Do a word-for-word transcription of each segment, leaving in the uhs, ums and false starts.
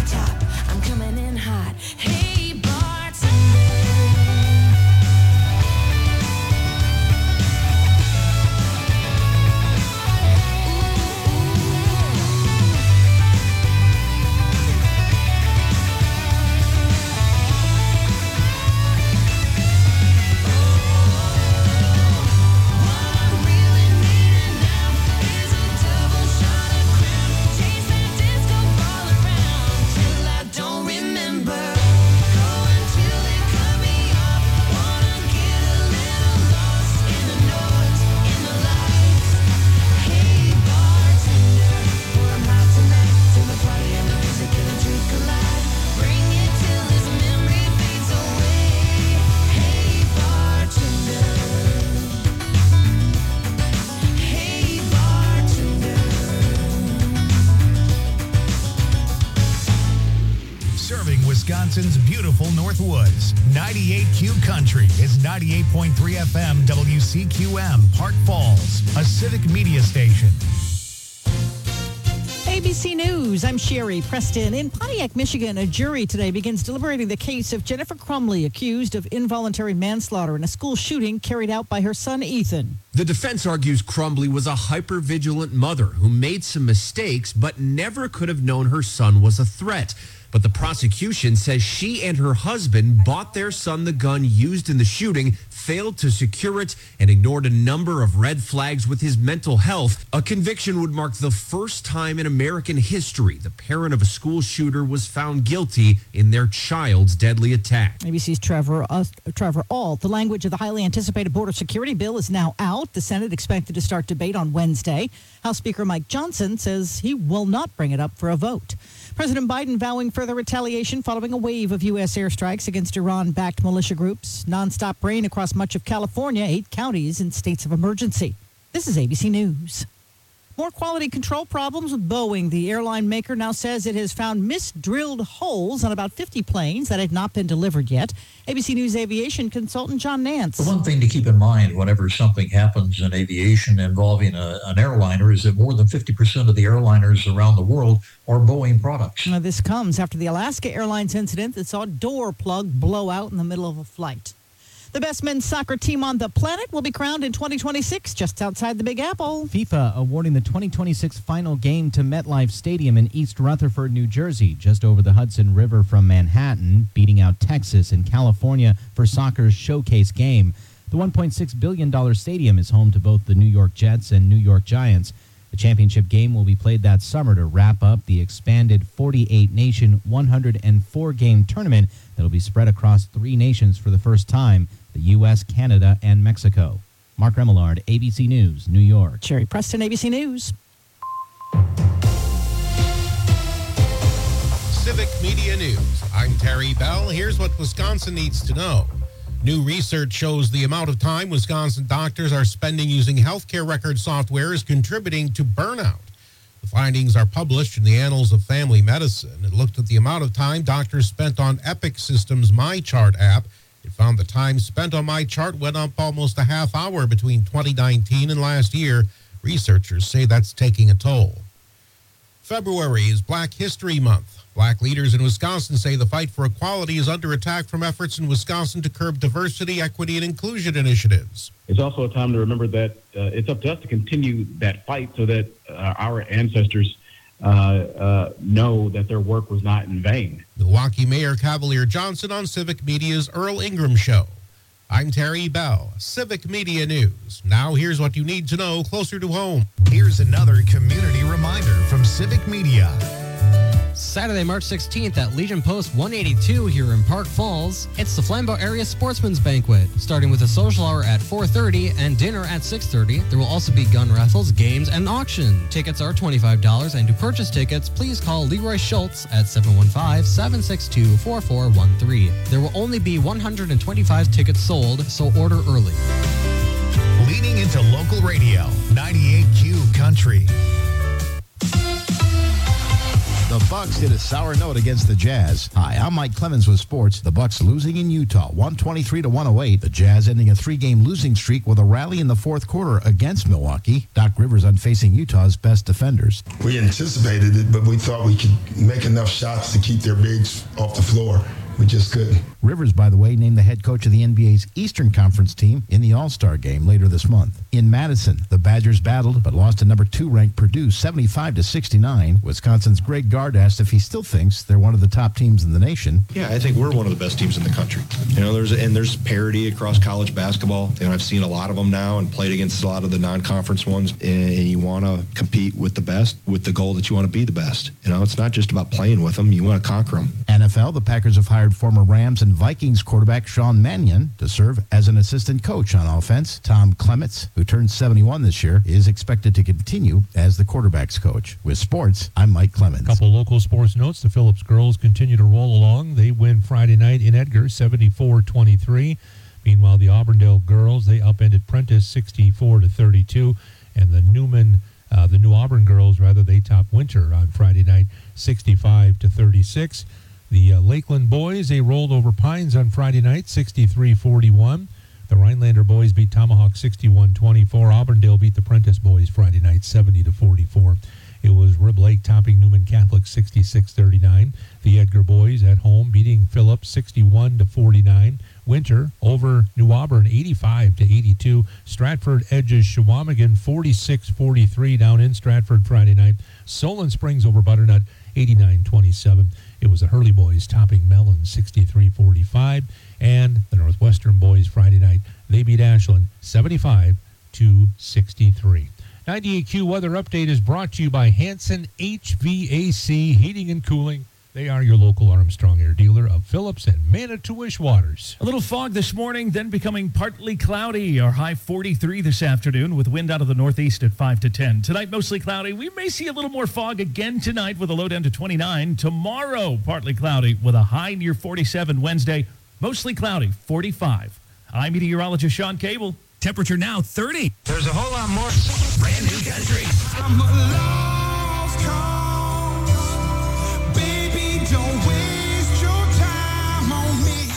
top. I'm coming in hot. Hey, bartender. Wisconsin's beautiful Northwoods. ninety-eight Q Country is ninety-eight point three F M W C Q M, Park Falls, a civic media station. A B C News, I'm Sherry Preston. In Pontiac, Michigan, a jury today begins deliberating the case of Jennifer Crumley, accused of involuntary manslaughter in a school shooting carried out by her son, Ethan. The defense argues Crumley was a hypervigilant mother who made some mistakes but never could have known her son was a threat. But the prosecution says she and her husband bought their son the gun used in the shooting, failed to secure it, and ignored a number of red flags with his mental health. A conviction would mark the first time in American history the parent of a school shooter was found guilty in their child's deadly attack. A B C's Trevor, uh, Trevor Ault. The language of the highly anticipated border security bill is now out. The Senate expected to start debate on Wednesday. House Speaker Mike Johnson says he will not bring it up for a vote. President Biden vowing further retaliation following a wave of U S airstrikes against Iran-backed militia groups. Nonstop rain across much of California, eight counties in states of emergency. This is A B C News. More quality control problems with Boeing. The airline maker now says it has found misdrilled holes on about fifty planes that had not been delivered yet. A B C News aviation consultant John Nance. The one thing to keep in mind whenever something happens in aviation involving a, an airliner is that more than fifty percent of the airliners around the world are Boeing products. Now, this comes after the Alaska Airlines incident that saw a door plug blow out in the middle of a flight. The best men's soccer team on the planet will be crowned in twenty twenty-six just outside the Big Apple. FIFA awarding the twenty twenty-six final game to MetLife Stadium in East Rutherford, New Jersey, just over the Hudson River from Manhattan, beating out Texas and California for soccer's showcase game. The one point six billion dollars stadium is home to both the New York Jets and New York Giants. The championship game will be played that summer to wrap up the expanded forty-eight nation, one hundred four game tournament that will be spread across three nations for the first time, the U S, Canada, and Mexico. Mark Remillard, A B C News, New York. Sherry Preston, A B C News. Civic Media News. I'm Terry Bell. Here's what Wisconsin needs to know. New research shows the amount of time Wisconsin doctors are spending using healthcare record software is contributing to burnout. The findings are published in the Annals of Family Medicine. It looked at the amount of time doctors spent on Epic Systems' MyChart app. It found the time spent on MyChart went up almost a half hour between twenty nineteen and last year. Researchers say that's taking a toll. February is Black History Month. Black leaders in Wisconsin say the fight for equality is under attack from efforts in Wisconsin to curb diversity, equity, and inclusion initiatives. It's also a time to remember that uh, it's up to us to continue that fight so that uh, our ancestors uh, uh, know that their work was not in vain. Milwaukee Mayor Cavalier Johnson on Civic Media's Earl Ingram Show. I'm Terry Bell, Civic Media News. Now here's what you need to know closer to home. Here's another community reminder from Civic Media. Saturday, March sixteenth at Legion Post one eighty-two here in Park Falls. It's the Flambeau Area Sportsman's Banquet, starting with a social hour at four thirty and dinner at six thirty. There will also be gun raffles, games, and auction. Tickets are twenty-five dollars, and to purchase tickets, please call Leroy Schultz at seven one five, seven six two, four four one three. There will only be one hundred twenty-five tickets sold, so order early. Leading into local radio, ninety-eight Q Country. The Bucks hit a sour note against the Jazz. Hi, I'm Mike Clemens with sports. The Bucks losing in Utah, one twenty-three to one oh eight. The Jazz ending a three-game losing streak with a rally in the fourth quarter against Milwaukee. Doc Rivers unfacing Utah's best defenders. We anticipated it, but we thought we could make enough shots to keep their bigs off the floor. We just couldn't. Rivers, by the way, named the head coach of the N B A's Eastern Conference team in the All-Star game later this month. In Madison, the Badgers battled but lost to number two ranked Purdue seventy-five to sixty-nine. Wisconsin's Greg Gard asked if he still thinks they're one of the top teams in the nation. Yeah, I think we're one of the best teams in the country. You know, there's and there's parity across college basketball. You know, I've seen a lot of them now and played against a lot of the non-conference ones. And you want to compete with the best with the goal that you want to be the best. You know, it's not just about playing with them. You want to conquer them. N F L, the Packers have hired former Rams and Vikings quarterback Sean Mannion to serve as an assistant coach on offense. Tom Clements, who turned seventy-one this year, is expected to continue as the quarterback's coach. With sports, I'm Mike Clemens. Couple local sports notes. The Phillips girls continue to roll along. They win Friday night in Edgar, seventy-four twenty-three. Meanwhile, the Auburndale girls, they upended Prentice sixty-four to thirty-two. And the Newman, uh, the New Auburn girls, rather, they topped Winter on Friday night, sixty-five to thirty-six. The uh, Lakeland boys, they rolled over Pines on Friday night, sixty-three forty-one. The Rhinelander boys beat Tomahawk sixty-one twenty-four. Auburndale beat the Prentice boys Friday night, seventy to forty-four. It was Rib Lake topping Newman Catholic sixty-six thirty-nine. The Edgar boys at home beating Phillips sixty-one to forty-nine. Winter over New Auburn eighty-five to eighty-two. Stratford edges Shawamigan forty-six forty-three down in Stratford Friday night. Solon Springs over Butternut eighty-nine twenty-seven. It was the Hurley boys topping Mellon sixty-three forty-five. And the Northwestern boys Friday night, they beat Ashland seventy-five to sixty-three. ninety-eight Q Weather Update is brought to you by Hanson H V A C Heating and Cooling. They are your local Armstrong Air dealer of Phillips and Manitowish Waters. A little fog this morning, then becoming partly cloudy. Our high forty-three this afternoon with wind out of the northeast at five to ten. Tonight, mostly cloudy. We may see a little more fog again tonight with a low down to twenty-nine. Tomorrow, partly cloudy with a high near forty-seven. Wednesday, mostly cloudy, forty-five. I'm meteorologist Sean Cable. Temperature now thirty. There's a whole lot more brand new country. I'm a lost cause. Baby, don't waste your time on me.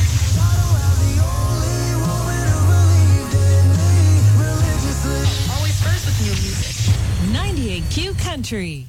Always first with new music. ninety-eight Q Country.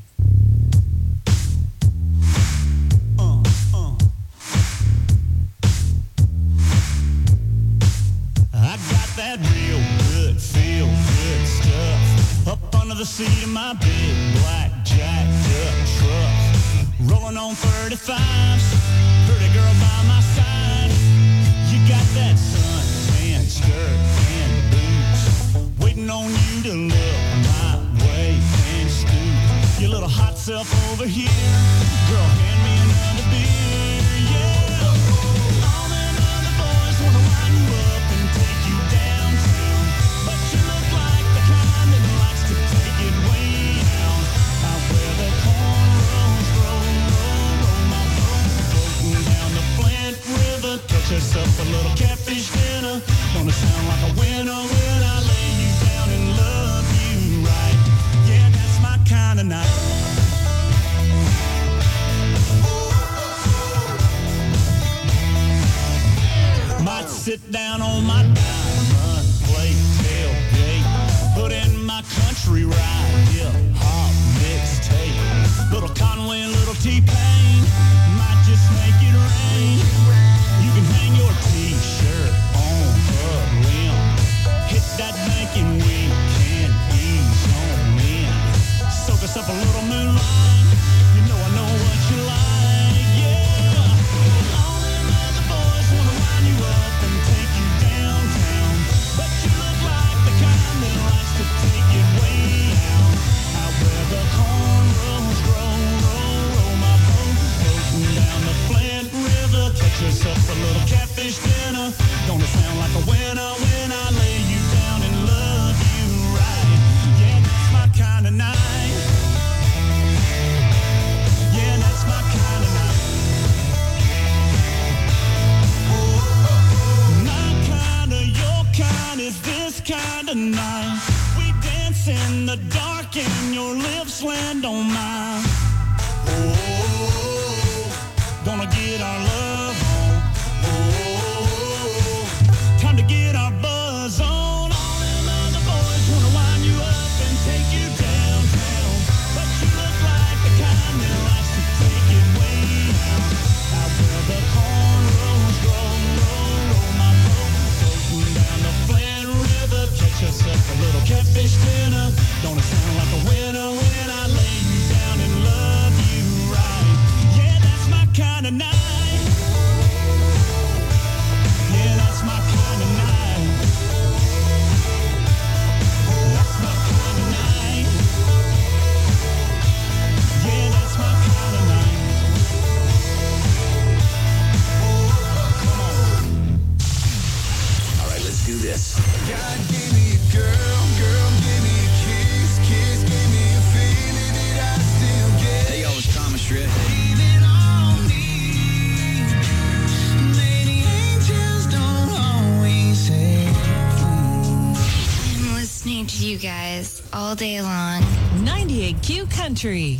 I got that real good, feel good stuff up under the seat of my big black jacked up truck. Rolling on thirty-fives, pretty girl by my side. You got that suntan skirt and boots, waiting on you to look my way and scoot your little hot self over here. Girl, hand me another beer, yeah. All them other boys wanna wind you up and take you downtown, but you look like the kind that likes to take it way down. Out where the cornrows roll, roll, roll my boat, floating down the Flint River. Catch us up a little catfish dinner. Gonna sound like a winner when I lay you down and love you right. Yeah, that's my kind of night. Might sit down on my diamond plate tailgate, put in my country ride, hip hop mixtape. Little Conway and little T-Pain, might just make it rain. You can hang your t-shirt on a limb, hit that banking weekend, ease on in. Soak us up a little moonlight, you know I know what you like, yeah. All them other boys wanna wind you up and take you downtown, but you look like the kind that likes to take it way out. Out where the cornrows grow, roll, roll my boat, floating down the Flint River. Catch us up a little catfish dinner. Gonna sound like a winner when I lay you down and love you right. Yeah, that's my kind of night. Yeah, that's my kind of night. My kind of, your kind is this kind of night. We dance in the dark and your lips land on mine. Oh. kind of night. Yeah, that's my kind of night. That's my kind of night. Yeah, that's my kind of night. Come on. All right, let's do this. God gave me a girl, girl gave me a kiss, kiss gave me a feeling that I still get. Hey, yo, it's Thomas Shred. Leaving on me. Lady angels don't always have I'm listening to you guys all day long. ninety-eight Q Country.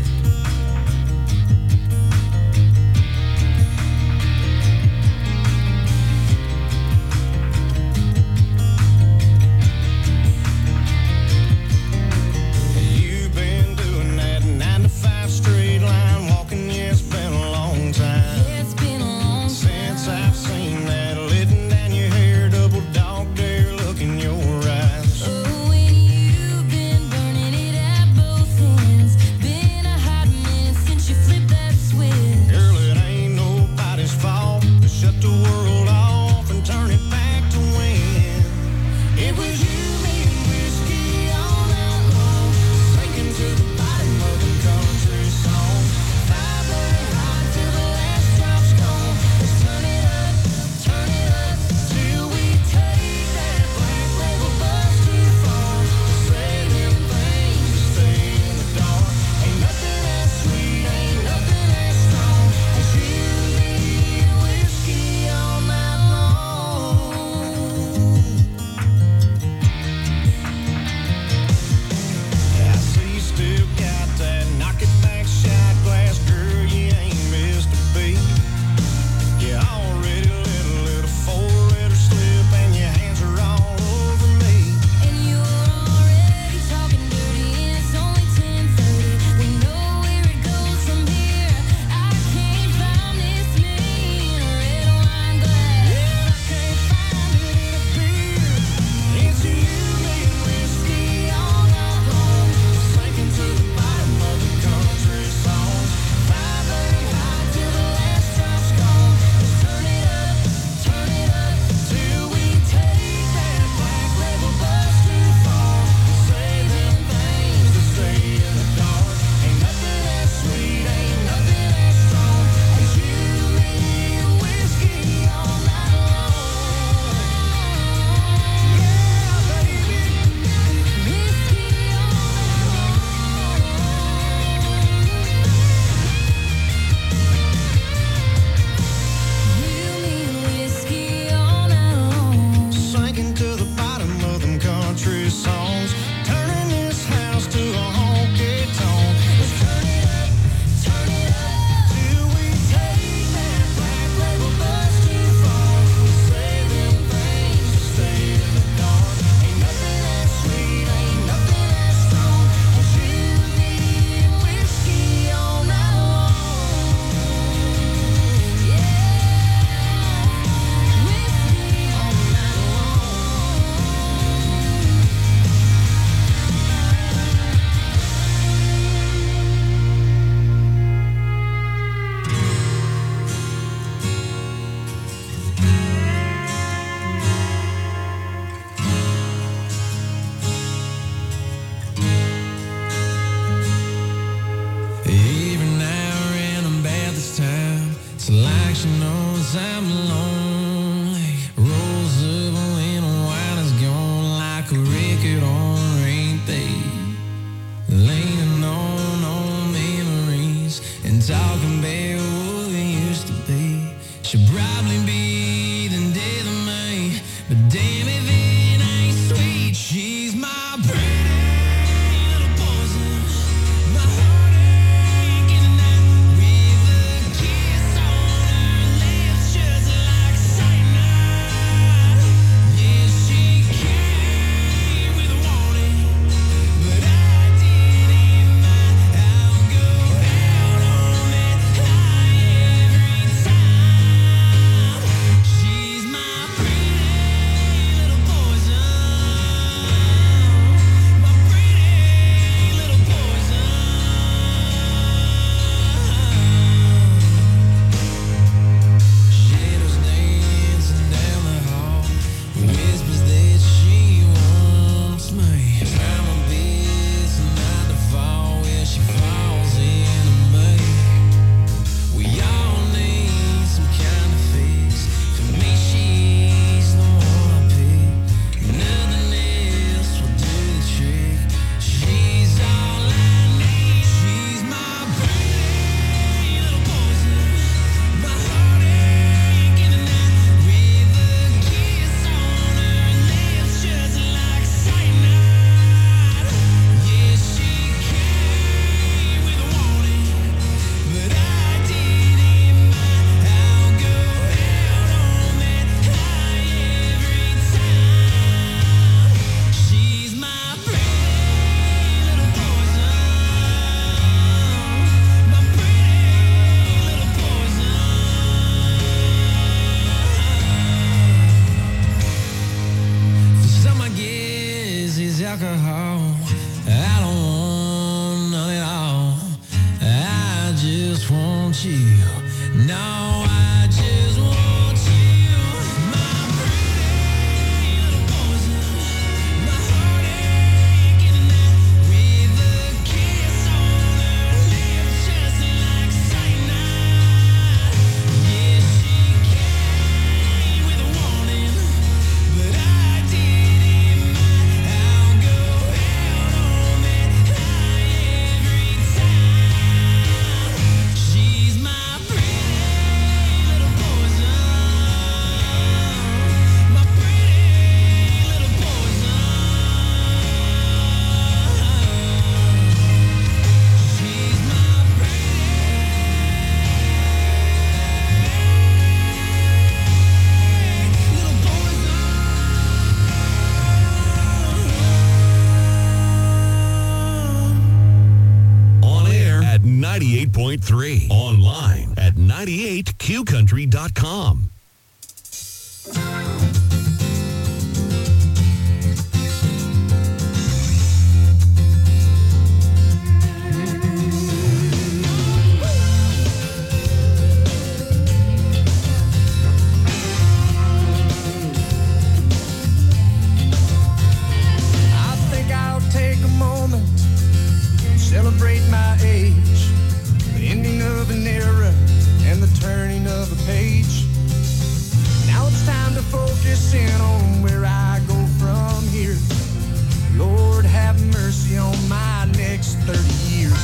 You've been doing that nine to five straight line walking, yeah, it's been a long time. It's been a long Since I've seen that letting down your hair, double dog dare look in your eyes. Oh, when you've been burning it at both ends. Been a hot minute since you flipped that switch. Girl, it ain't nobody's fault to shut the world off and turn it back to when it was you, me, and whiskey all night long, sinking to the bottom of the country song. Vibrate hot till the last drop's gone. Let's turn it up, turn it up till we take that black label bus too far. Say them things to stay in the dark. Ain't nothing as sweet, ain't nothing as strong as you, me, and whiskey all night long. I see you still got that knock it back shot glass, girl, you ain't missed a beat. You already let a little four-letter slip and your hands are all over me. And you're already talking dirty, and it's only ten thirty. We know where it goes from here. I can't find this me in a red wine glass. Yeah, I can't find it in a beer. It's you, me, and whiskey all night long, sinking to the bottom of the country song. Vibrate hot till the last drop's gone. Let's turn it up, turn it up till we take that black label bus too far. Say them things to stay in the dark. Ain't nothing as sweet, ain't nothing as strong as you, me, and whiskey all night long. Yeah, baby, whiskey all night long. You, me, and whiskey all night long. Sinking to the bottom of them country songs, turning this house to a honky tonk. Let's turn it up, turn it up till we take that black label bus too far. Say them things to stay in the dark. Ain't nothing as sweet, ain't nothing as strong as you, me, and whiskey all night long. Yeah, whiskey all night long. Even now, and I'm bad this time. It's like she knows I'm lonely. Rolls up when the wine is gone, like a record on repeat. Leaning on old memories and talking about what we used to be. Should probably be the death of me, but damn if it ain't sweet. She's my pretty little poison, my heartache in the night, with a kiss on her lips just like point three. Online at ninety-eight Q country dot com. Celebrate my age, the ending of an era and the turning of a page. Now it's time to focus in on where I go from here. Lord, have mercy on my next thirty years.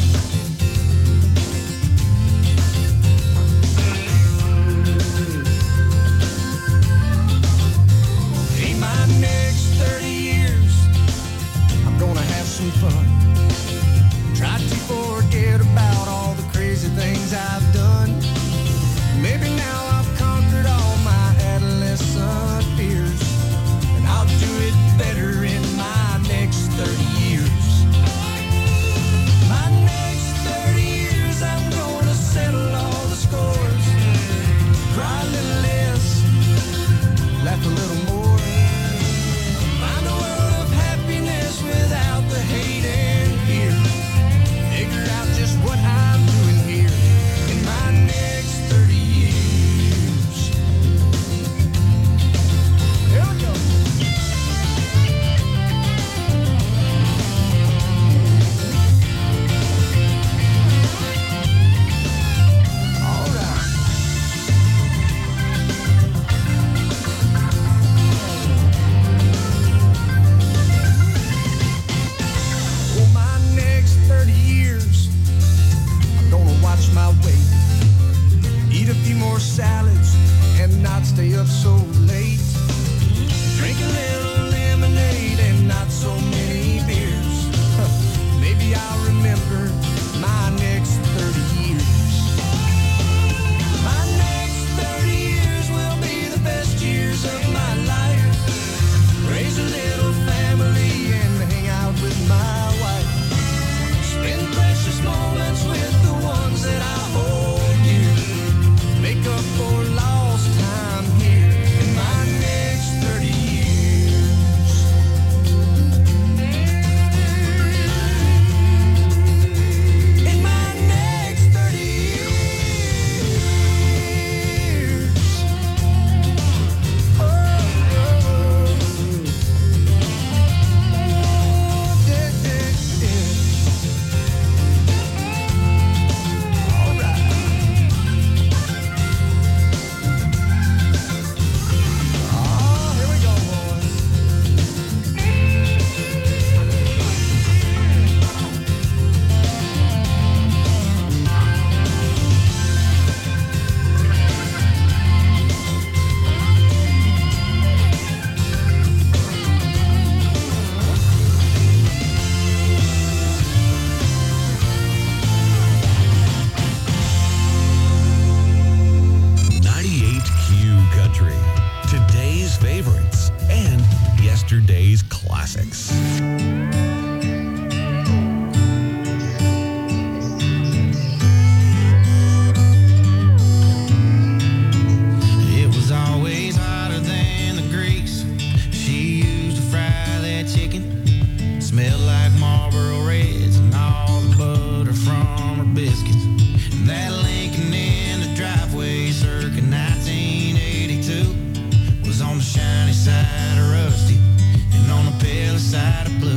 In my next thirty years, I'm gonna have some fun. Try to forget about all the crazy things I've done. Maybe now I've conquered all my adolescent fears, and I'll do it better in my next thirty years. My next thirty years, I'm gonna settle all the scores, cry a little less, laugh a little more, find a world of happiness without the hate and fear. Figure out just what I'm doing here in my next thirty years. Here we go. All right. Oh, my next thirty years, I'm gonna watch my weight, eat a few more salads, and not stay up so late. Drink a little lemonade and not so many beers. Maybe I'll remember my next thirty years. My next thirty years will be the best years of my life. Raise a little family and hang out with my wife. Spend precious moments with the ones that I hold dear. Make up for lost time here in my next thirty years. In my next thirty years. Oh, oh, oh. Yeah, yeah, yeah. All right. Oh, here we go, boys. ninety-eight Q Country. Today's favorites and yesterday's classics. It was always hotter than the grease she used to fry that chicken. Smelled like Marlboro Reds and all the butter from her biscuits. And that Lincoln in the driveway circa nineteen eighty-two was on the shiny side of Rusty and on the pale side of Blue.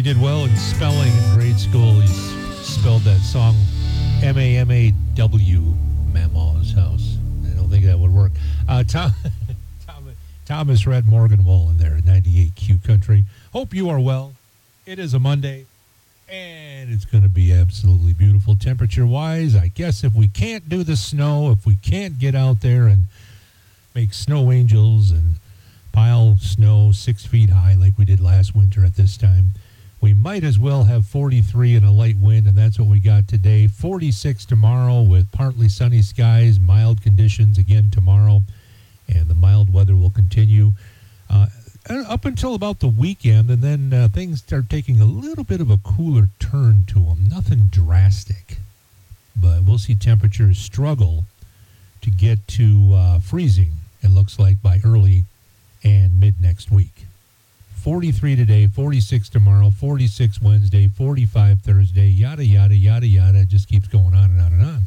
did well in spelling in grade school. He s- spelled that song M A M A W, Mama's House. I don't think that would work. Uh, Tom, Thomas, Thomas Red Morganwall in there at ninety-eight Q Country. Hope you are well. It is a Monday, and it's going to be absolutely beautiful temperature-wise. I guess if we can't do the snow, if we can't get out there and make snow angels and pile snow six feet high like we did last winter at this time, we might as well have forty-three and a light wind, and that's what we got today. forty-six tomorrow with partly sunny skies, mild conditions again tomorrow, and the mild weather will continue uh, up until about the weekend, and then uh, things start taking a little bit of a cooler turn to them. Nothing drastic, but we'll see temperatures struggle to get to uh, freezing, it looks like, by early and mid next week. forty-three today, forty-six tomorrow, forty-six Wednesday, forty-five Thursday, yada, yada, yada, yada. It just keeps going on and on and on.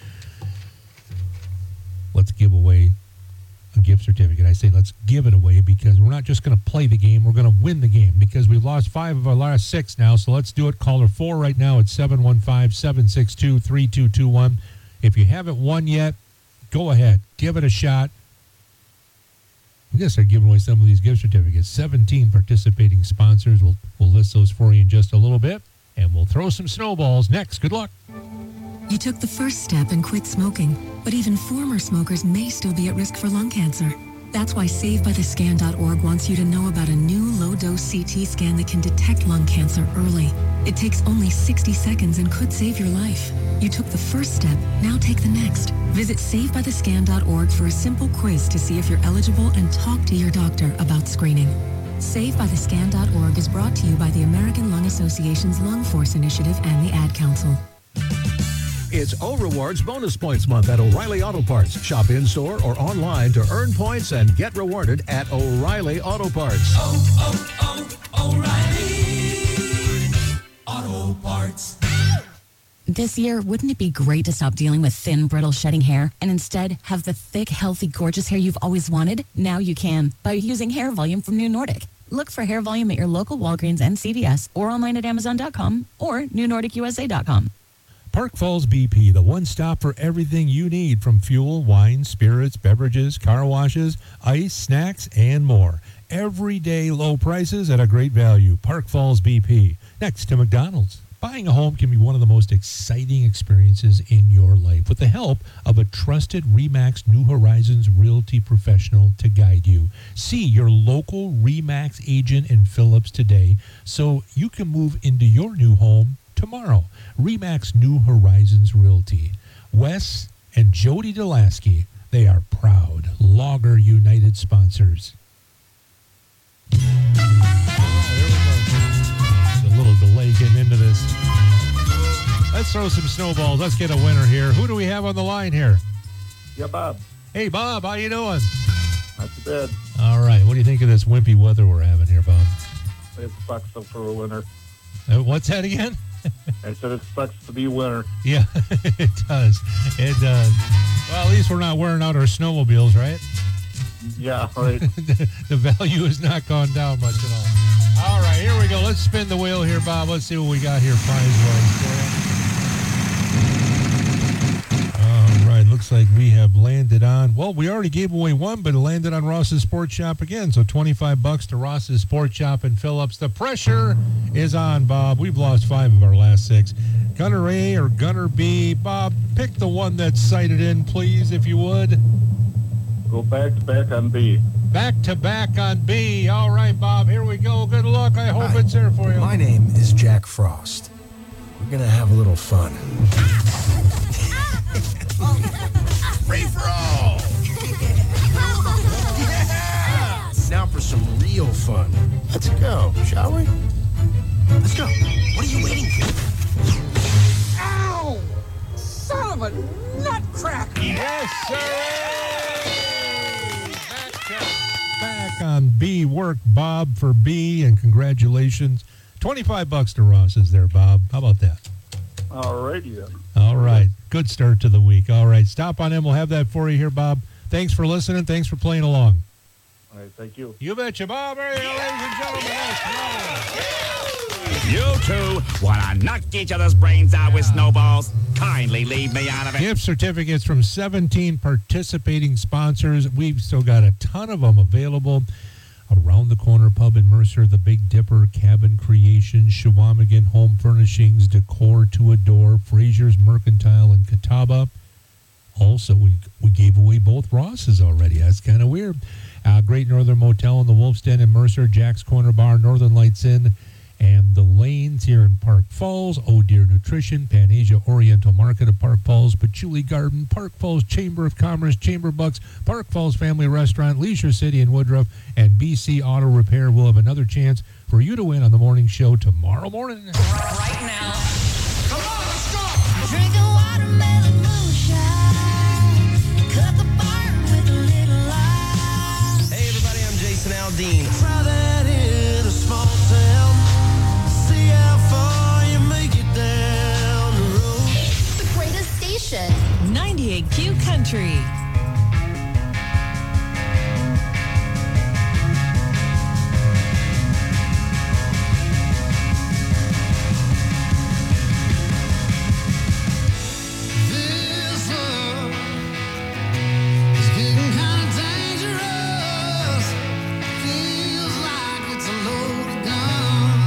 Let's give away a gift certificate. I say let's give it away because we're not just going to play the game. We're going to win the game because we've lost five of our last six now. So let's do it. Caller four right now at seven one five, seven six two, three two two one. If you haven't won yet, go ahead. Give it a shot. I guess they're giving away some of these gift certificates. seventeen participating sponsors. We'll, we'll list those for you in just a little bit. And we'll throw some snowballs next. Good luck. You took the first step and quit smoking, but even former smokers may still be at risk for lung cancer. That's why save by the scan dot org wants you to know about a new low-dose C T scan that can detect lung cancer early. It takes only sixty seconds and could save your life. You took the first step, now take the next. Visit save by the scan dot org for a simple quiz to see if you're eligible and talk to your doctor about screening. save by the scan dot org is brought to you by the American Lung Association's Lung Force Initiative and the Ad Council. It's O Rewards Bonus Points Month at O'Reilly Auto Parts. Shop in-store or online to earn points and get rewarded at O'Reilly Auto Parts. Oh, oh, oh, O'Reilly Auto Parts. This year, wouldn't it be great to stop dealing with thin, brittle, shedding hair and instead have the thick, healthy, gorgeous hair you've always wanted? Now you can by using Hair Volume from New Nordic. Look for Hair Volume at your local Walgreens and C V S or online at amazon dot com or new nordic u s a dot com. Park Falls B P, the one stop for everything you need from fuel, wine, spirits, beverages, car washes, ice, snacks, and more. Everyday low prices at a great value. Park Falls B P, next to McDonald's. Buying a home can be one of the most exciting experiences in your life with the help of a trusted RE/MAX New Horizons Realty professional to guide you. See your local RE/MAX agent in Phillips today so you can move into your new home tomorrow. RE/MAX New Horizons Realty. Wes and Jody Delasky, they are proud Logger United sponsors. A little delay getting into this. Let's throw some snowballs. Let's get a winner here. Who do we have on the line here? Yeah, Bob. Hey, Bob, how you doing? Not too bad. All right. What do you think of this wimpy weather we're having here, Bob? It sucks though for a winter. Uh, what's that again? I said it sucks to be winter. Yeah, it does. It does. Well, at least we're not wearing out our snowmobiles, right? Yeah, right. the, the value has not gone down much at all. All right, here we go. Let's spin the wheel here, Bob. Let's see what we got here prize-wise. All right, looks like we have landed on, well, we already gave away one, but it landed on Ross's Sports Shop again. So twenty-five bucks to Ross's Sports Shop in Phillips. The pressure is on, Bob. We've lost five of our last six. Gunner A or Gunner B. Bob, pick the one that's sighted in, please, if you would. Go back to back on B. Back to back on B. All right, Bob, here we go. Good luck. I hope Hi. it's there for you. My name is Jack Frost. We're going to have a little fun. Free for all! Yeah! Now for some real fun. Let's go, shall we? Let's go. What are you waiting for? Ow! Son of a nutcracker! Yes, sir! Back on B. Work, Bob, for B, and congratulations. twenty-five bucks to Ross's there, Bob. How about that? All righty then. All right. Good start to the week. All right. Stop on in. We'll have that for you here, Bob. Thanks for listening. Thanks for playing along. All right, thank you. You betcha, Bob. There you go, ladies and gentlemen. That's You two want to knock each other's brains out with snowballs? Kindly leave me out of it. Gift certificates from seventeen participating sponsors. We've still got a ton of them available. Around the Corner Pub in Mercer, the Big Dipper, Cabin Creations, Shawamigan Home Furnishings, Decor to Adore, Fraser's Mercantile, and Catawba. Also, we we gave away both Rosses already. That's kind of weird. Uh, Great Northern Motel in the Wolf's Den in Mercer, Jack's Corner Bar, Northern Lights Inn, and the Lanes here in Park Falls, Oh Dear Nutrition, Pan Asia Oriental Market of Park Falls, Patchouli Garden, Park Falls Chamber of Commerce, Chamber Bucks, Park Falls Family Restaurant, Leisure City in Woodruff, and B C Auto Repair. Will have another chance for you to win on the morning show tomorrow morning. Right now. Come on, let's go. Drinking watermelon moonshine. Cut the barn with a little lime. Hey everybody, I'm Jason Aldean. Try that in a small town. See how far you make it down the road. The greatest station. ninety-eight Q Country. This love is getting kind of dangerous. Feels like it's a loaded gun.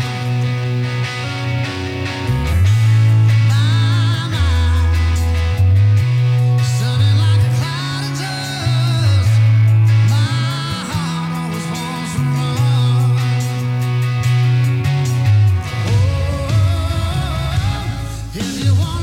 My mind, sounding like a cloud of dust. My heart always wants to run. Oh, if you wanna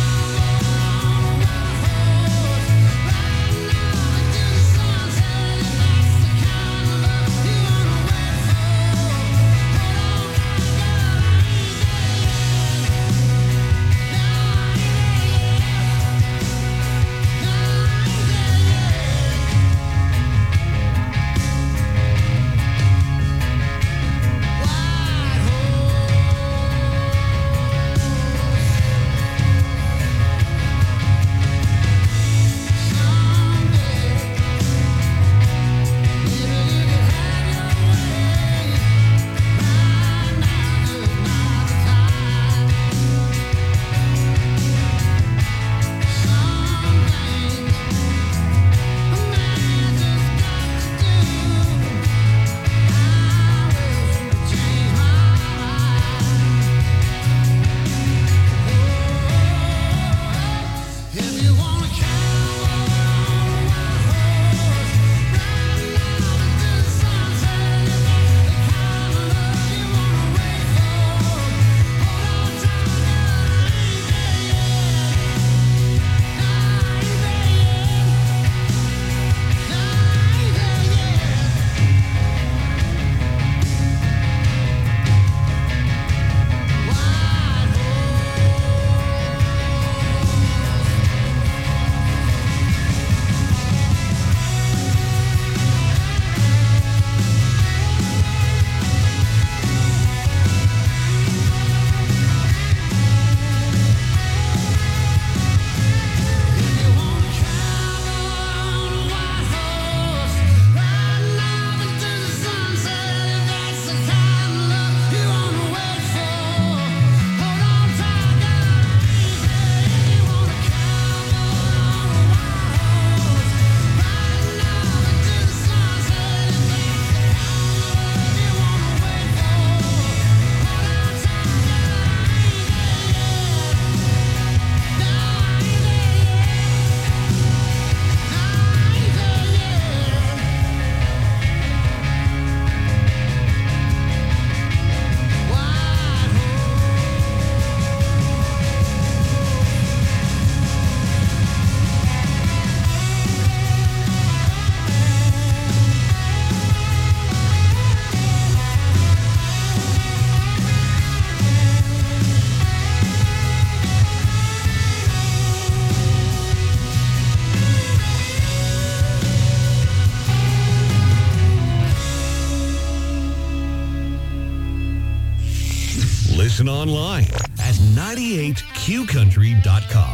Listen online at ninety-eight q country dot com.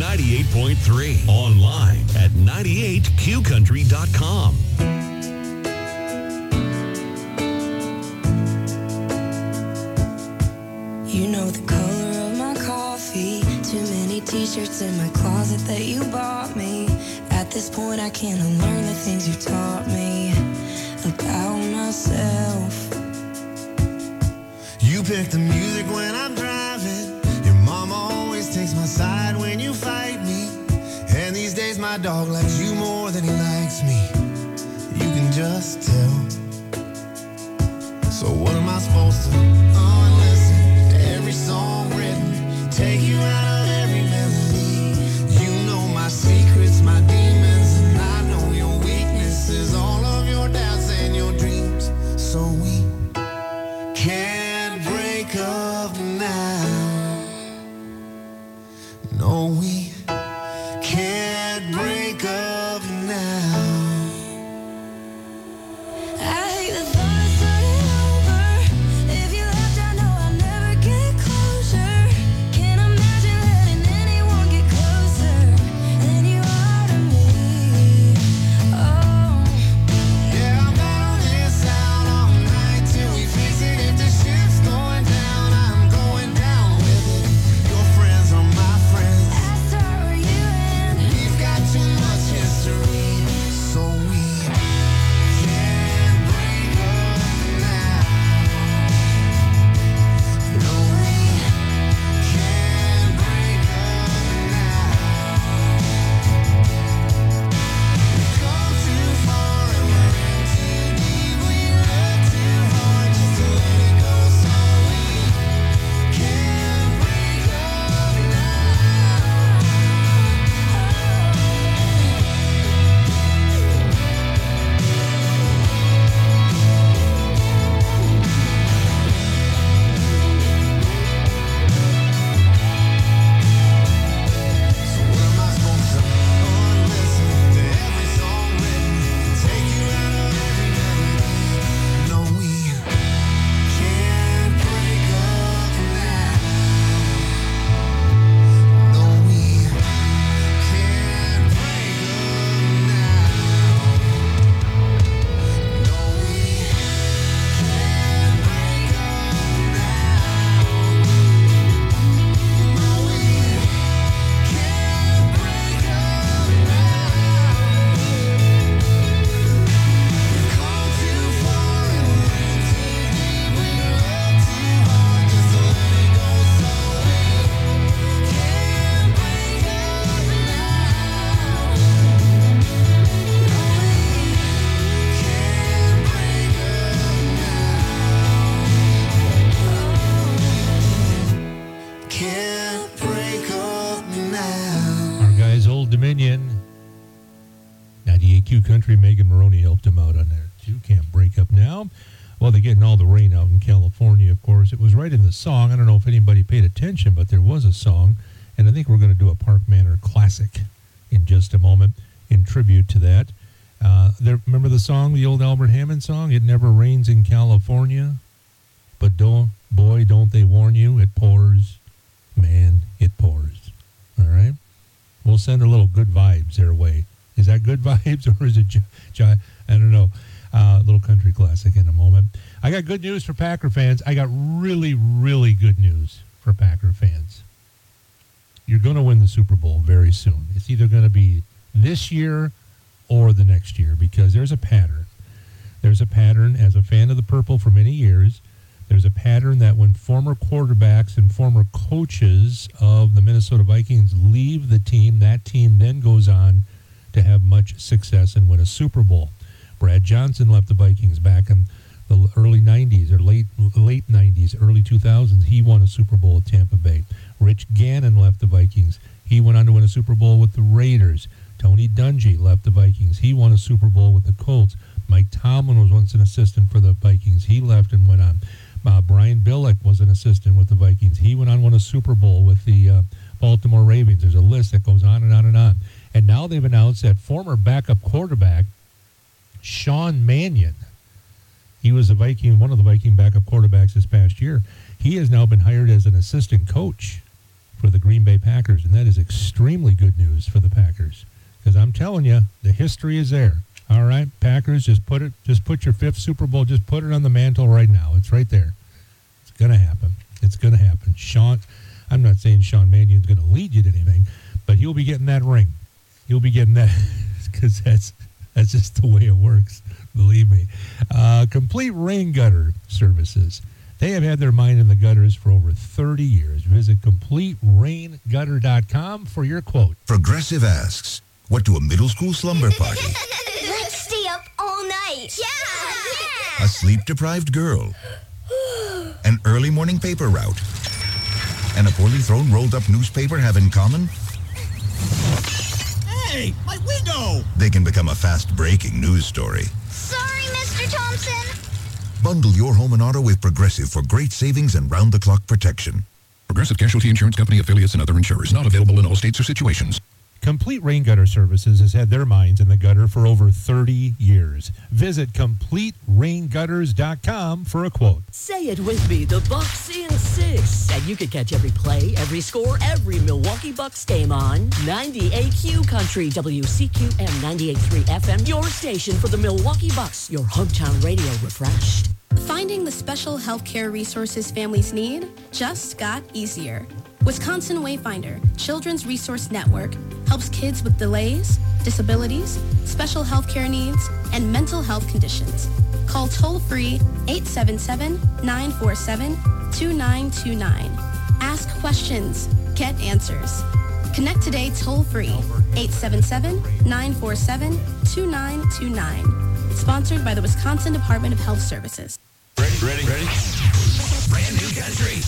ninety-eight point three. Online at ninety-eight q country dot com. You know the color of my coffee. Too many t-shirts in my closet that you bought me. At this point I can't unlearn the things you taught me about myself. You pick the music when I'm driving. Your mama always takes my side when you fight me. And these days my dog likes you more than he likes me. You can just tell. So what am I supposed to unlisten to every song written? Take you out of every melody. You know my secrets, my demons, and I know your weaknesses, all of your doubts and your dreams. So we can't break up now. No, we can't break up now. I hate the thought of starting over. If you left, I know I'll never get closure. Can't imagine letting anyone get closer than you are to me. Oh, Yeah, I'm gonna miss out all night till we fix it. If the ship's going down, I'm going down with it. Your friends are my friends. as are you and We've got too much history, so we can't break up now. No, we can't break up now. We've come too far and we're in too deep. We look too hard just to let it go, so we can't break up now. So what am I supposed to unlisten to every song written? Take you out of every melody. No, we can't break up now. No, we can't break up now. No, we can't break up now. No, we can't break up now. We've come too far and we're in too deep. We look too hard just to let it go, so we can't break up now. No, we can't break up now. Our guys, Old Dominion, ninety-eight Q Country. Megan Maroney helped him out on there too. Can't break up now. Well, they're getting all the rain out in California, of course. It was right in the song. I don't know if anybody paid attention, but there was a song, and I think we're going to do a Park Manor classic in just a moment in tribute to that. Uh, there, remember the song, the old Albert Hammond song? It never rains in California, but don't, boy, don't they warn you, it pours. Man, it pours. All right? We'll send a little good vibes their way. Is that good vibes or is it, j- j- I don't know, a uh, little country classic in a moment. I got good news for Packer fans. I got really, really good news for Packer fans. You're going to win the Super Bowl very soon. It's either going to be this year or the next year because there's a pattern. There's a pattern as a fan of the Purple for many years. There's a pattern that when former quarterbacks and former coaches of the Minnesota Vikings leave the team, that team then goes on to have much success and win a Super Bowl. Brad Johnson left the Vikings back in the early nineties or late late nineties, early two thousands. He won a Super Bowl at Tampa Bay. Rich Gannon left the Vikings. He went on to win a Super Bowl with the Raiders. Tony Dungy left the Vikings. He won a Super Bowl with the Colts. Mike Tomlin was once an assistant for the Vikings. He left and went on. Uh, Brian Billick was an assistant with the Vikings. He went on and won a Super Bowl with the uh, Baltimore Ravens. There's a list that goes on and on and on. And now they've announced that former backup quarterback, Sean Mannion, he was a Viking, one of the Viking backup quarterbacks this past year. He has now been hired as an assistant coach for the Green Bay Packers, and that is extremely good news for the Packers because I'm telling you, the history is there. All right, Packers, just put it, just put your fifth Super Bowl, just put it on the mantle right now. It's right there. It's gonna happen. It's gonna happen. Sean, I'm not saying Sean Mannion's gonna lead you to anything, but he'll be getting that ring. He'll be getting that because that's that's just the way it works. Believe me. Uh, Complete Rain Gutter Services. They have had their mind in the gutters for over thirty years. Visit complete rain gutter dot com for your quote. Progressive asks, what do a middle school slumber party, Let's stay up all night. Yeah! a sleep-deprived girl, an early morning paper route, and a poorly thrown rolled-up newspaper have in common? Hey, my window! They can become a fast-breaking news story. Sorry, Mister Thompson. Bundle your home and auto with Progressive for great savings and round-the-clock protection. Progressive Casualty Insurance Company affiliates and other insurers. Not available in all states or situations. Complete Rain Gutter Services has had their minds in the gutter for over thirty years. Visit complete rain gutters dot com for a quote. Say it with me, the Bucks in six. And you can catch every play, every score, every Milwaukee Bucks game on ninety-eight Q Country, W C Q M ninety-eight point three F M, your station for the Milwaukee Bucks, your hometown radio refreshed. Finding the special healthcare resources families need just got easier. Wisconsin Wayfinder, Children's Resource Network, helps kids with delays, disabilities, special healthcare needs, and mental health conditions. Call toll-free eight seven seven, nine four seven, two nine two nine. Ask questions, get answers. Connect today toll-free eight seven seven, nine four seven, two nine two nine. Sponsored by the Wisconsin Department of Health Services. Ready, ready, ready? Brand new country.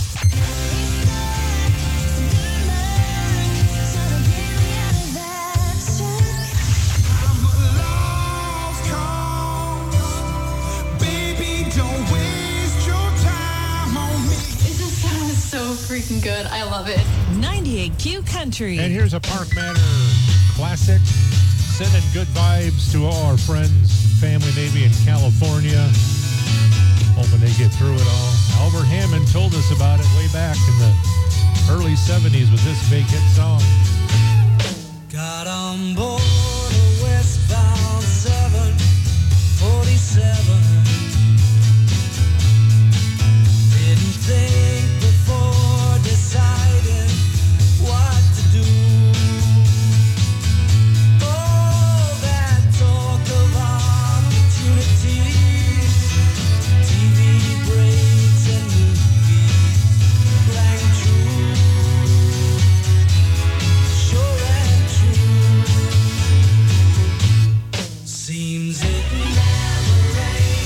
So freaking good. I love it. ninety-eight Q Country. And here's a Park Manor classic, sending good vibes to all our friends and family maybe in California. Hoping they get through it all. Albert Hammond told us about it way back in the early seventies with this big hit song. Got on board a westbound seven forty-seven. Didn't think before deciding what to do. All that talk of opportunities, T V breaks and movies rang true, sure and true. Seems it never rains.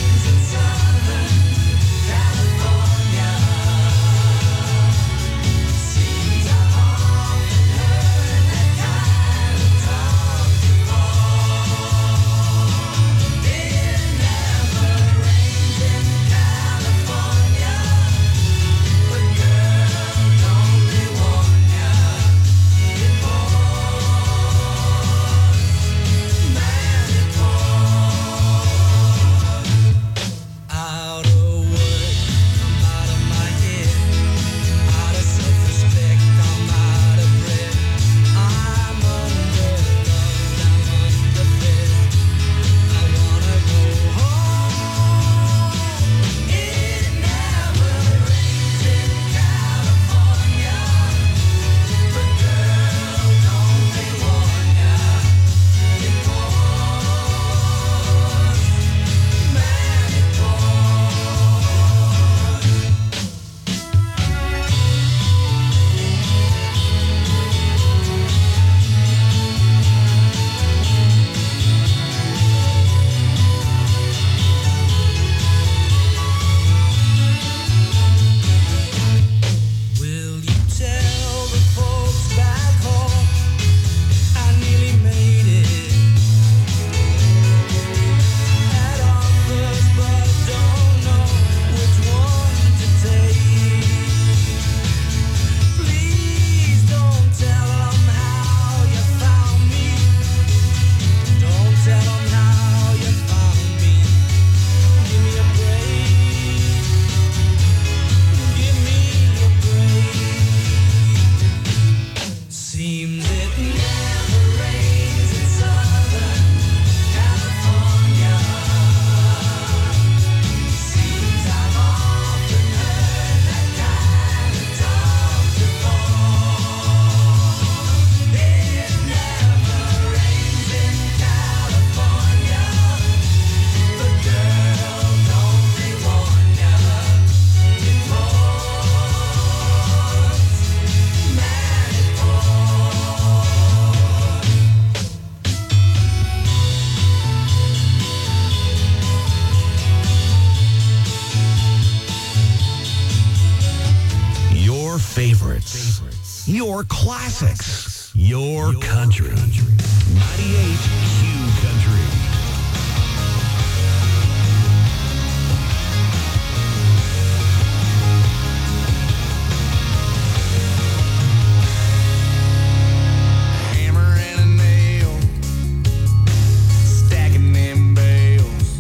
your classics, your country. ninety-eight Q Country. Hammer and a nail, stacking them bales.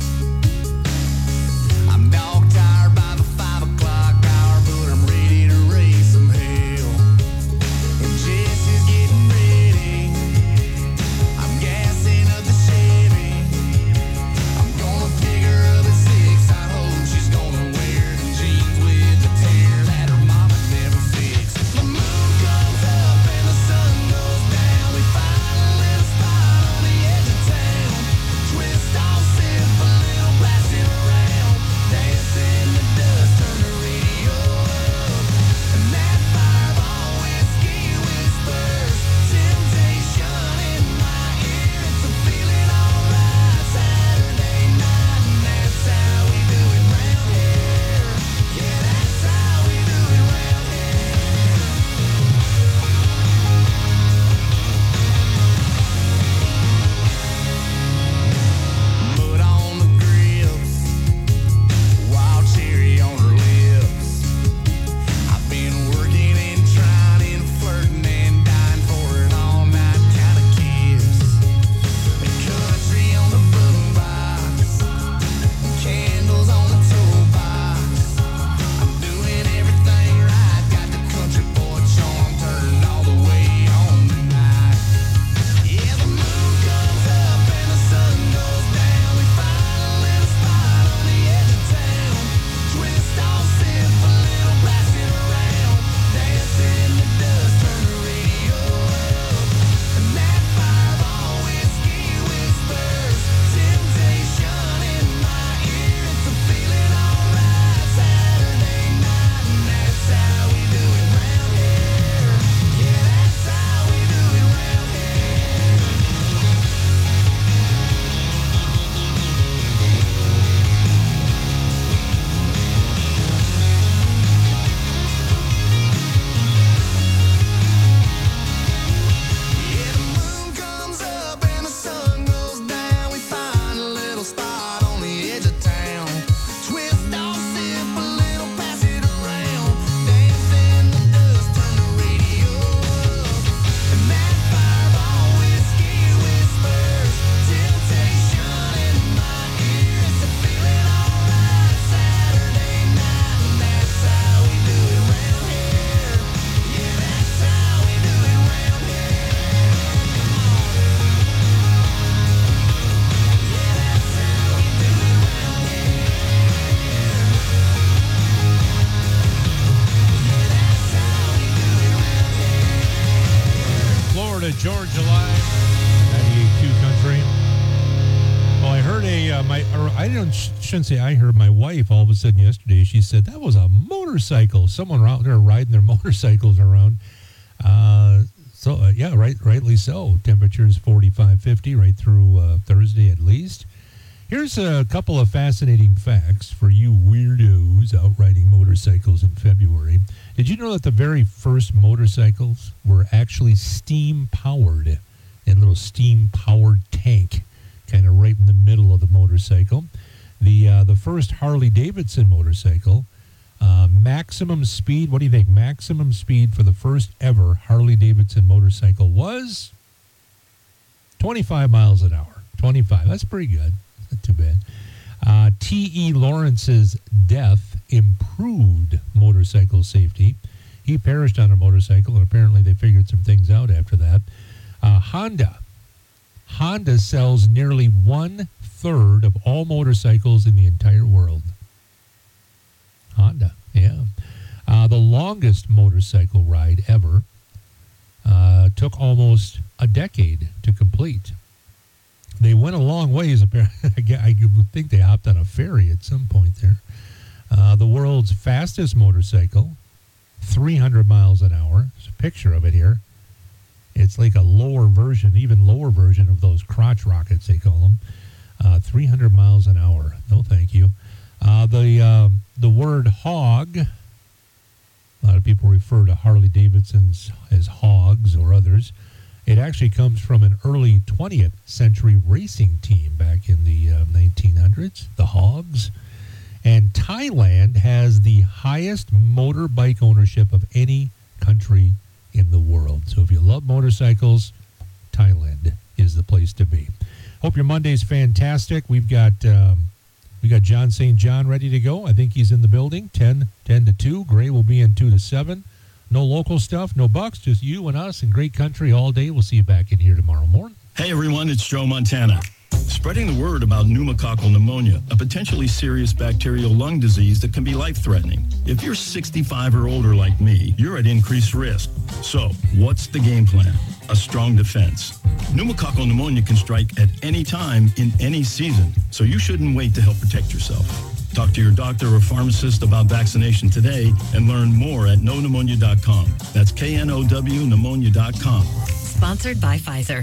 I'm dog tired by the five o'clock hour, but I'm ready to raise some hell. And Jesse's getting ready. I'm gassing up the Chevy. I'm gonna pick her up at six. I hope she's gonna wear the jeans with the tear that her mama never fixed. The moon comes up and the sun goes down. We find a little spot on the edge of town. Twist off, sip a little, blast it around. Dance in the dust, turn the radio up. And that fireball whiskey whispers temptation in my ear. It's a feeling alright Saturday night, and that's how we do it round here. Yeah, that's how we do it round here. Mud on the grips, wild cherry on her lips. I've been working and trying and flirting and dying for an all-night kind of kiss. The country on the boombox, candles on the toolbox. I'm doing everything right, got the country boy charm turned all the way on tonight. Yeah, the moon comes up and the sun goes down. We find a little spot on the edge of town. Twist off, sip a little, blast it around. Dance in the dust, turn the radio up. And that fireball whiskey whispers temptation in my ear. It's a feeling alright Saturday night, and that's how we do it round here. Yeah, that's how we do it round here. Yeah, the moon comes up and the sun goes down. We find a little spot on the edge of town. Twist off, sip a little, pass it around. Dance in the dust, turn the radio up. And that fireball whiskey whispers temptation in my ear. It's a feeling alright Saturday night, and that's how we do it round here. Yeah, that's how we do it round here. Florida Georgia Line, ninety-eight Q Country. Well, I heard a, uh, my, or I don't, shouldn't say I heard, my wife all of a sudden yesterday, she said, that was a motorcycle. Someone out there riding their motorcycles around. Uh, so, uh, yeah, right, rightly so. Temperatures forty-five, fifty right through uh, Thursday at least. Here's a couple of fascinating facts for you weirdos out riding motorcycles in February. Did you know that the very first motorcycles were actually steam-powered? A little steam-powered tank, kind of right in the middle of the motorcycle. The uh, the first Harley-Davidson motorcycle, uh, maximum speed, what do you think? Maximum speed for the first ever Harley-Davidson motorcycle was twenty-five miles an hour. twenty-five, that's pretty good. Not too bad. Uh, T E Lawrence's death improved motorcycle safety. He perished on a motorcycle, and apparently they figured some things out after that. Uh, Honda. Honda sells nearly one-third of all motorcycles in the entire world. Honda, yeah. Uh, the longest motorcycle ride ever uh, took almost a decade to complete. They went a long ways. I think they hopped on a ferry at some point there. Uh, the world's fastest motorcycle, three hundred miles an hour. There's a picture of it here. It's like a lower version, even lower version of those crotch rockets, they call them. Uh, three hundred miles an hour. No, thank you. Uh, the, uh, the word hog A lot of people refer to Harley Davidsons as hogs or others. It actually comes from an early twentieth century racing team back in the uh, nineteen hundreds, the Hogs. And Thailand has the highest motorbike ownership of any country in the world. So if you love motorcycles, Thailand is the place to be. Hope your Monday's fantastic. We've got um, we got John Saint John ready to go. I think he's in the building, ten, ten to two. Gray will be in two to seven. No local stuff, no bucks, just you and us in great country all day. We'll see you back in here tomorrow morning. Hey everyone, it's Joe Montana. Spreading the word about pneumococcal pneumonia, a potentially serious bacterial lung disease that can be life-threatening. If you're sixty-five or older like me, you're at increased risk. So, what's the game plan? A strong defense. Pneumococcal pneumonia can strike at any time in any season, so you shouldn't wait to help protect yourself. Talk to your doctor or pharmacist about vaccination today and learn more at know pneumonia dot com. That's K N O W pneumonia dot com. Sponsored by Pfizer.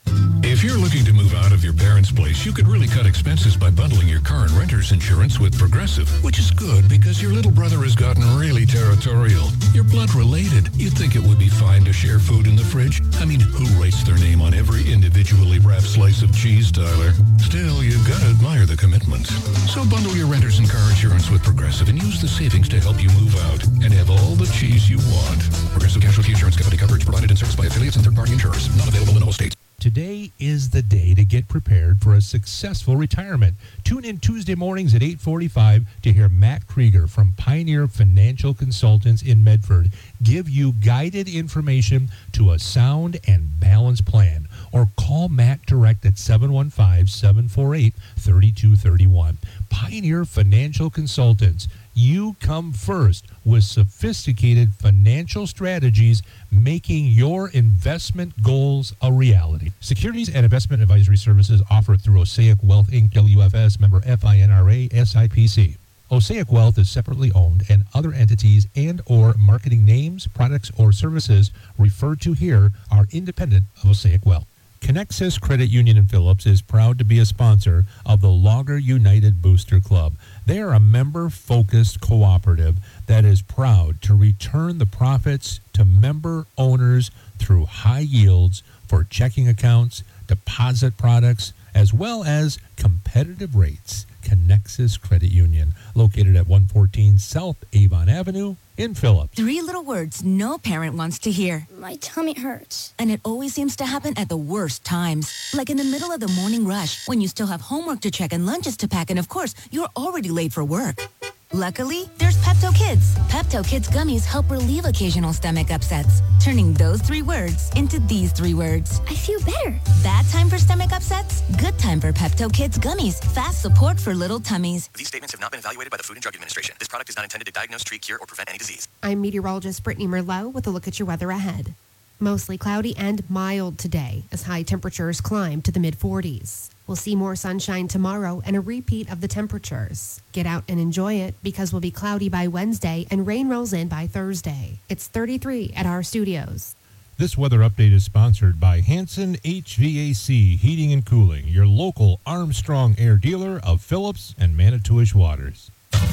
If you're looking to move out of your parents' place, you could really cut expenses by bundling your car and renter's insurance with Progressive, which is good because your little brother has gotten really territorial. You're blood related. You'd think it would be fine to share food in the fridge. I mean, who writes their name on every individually wrapped slice of cheese, Tyler? Still, you've got to admire the commitment. So bundle your renter's and car insurance with Progressive and use the savings to help you move out and have all the cheese you want. Progressive Casualty Insurance Company coverage provided and serviced by affiliates and third-party insurers. Not available in all states. Today is the day to get prepared for a successful retirement. Tune in Tuesday mornings at eight forty-five to hear Matt Krieger from Pioneer Financial Consultants in Medford give you guided information to a sound and balanced plan. Or call Matt direct at seven one five, seven four eight, three two three one. Pioneer Financial Consultants. You come first with sophisticated financial strategies, making your investment goals a reality. Securities and investment advisory services offered through Osaic Wealth Incorporated, W F S, member FINRA, S I P C. Osaic Wealth is separately owned, and other entities and or marketing names, products, or services referred to here are independent of Osaic Wealth. Connexus Credit Union in Phillips is proud to be a sponsor of the Logger United Booster Club. They are a member-focused cooperative that is proud to return the profits to member owners through high yields for checking accounts, deposit products, as well as competitive rates. Connexus Credit Union, located at one fourteen South Avon Avenue in Phillips. Three little words no parent wants to hear. My tummy hurts. And it always seems to happen at the worst times. Like in the middle of the morning rush, when you still have homework to check and lunches to pack, and of course, you're already late for work. Luckily, there's Pepto Kids. Pepto Kids gummies help relieve occasional stomach upsets, turning those three words into these three words. I feel better. Bad time for stomach upsets? Good time for Pepto Kids gummies. Fast support for little tummies. These statements have not been evaluated by the Food and Drug Administration. This product is not intended to diagnose, treat, cure, or prevent any disease. I'm meteorologist Brittany Merlot with a look at your weather ahead. Mostly cloudy and mild today as high temperatures climb to the mid forties. We'll see more sunshine tomorrow and a repeat of the temperatures. Get out and enjoy it because we'll be cloudy by Wednesday and rain rolls in by Thursday. It's thirty-three at our studios. This weather update is sponsored by Hanson H V A C Heating and Cooling, your local Armstrong Air dealer of Phillips and Manitowish Waters.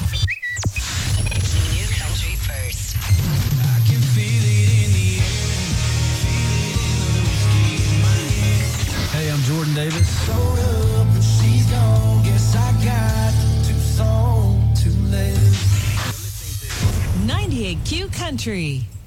New country first. I can feel it in the air, feel it in the whiskey in my hand. Hey, I'm Jordan Davis. Showed up and she's gone. Guess I got too soon, too late. ninety-eight Q Country.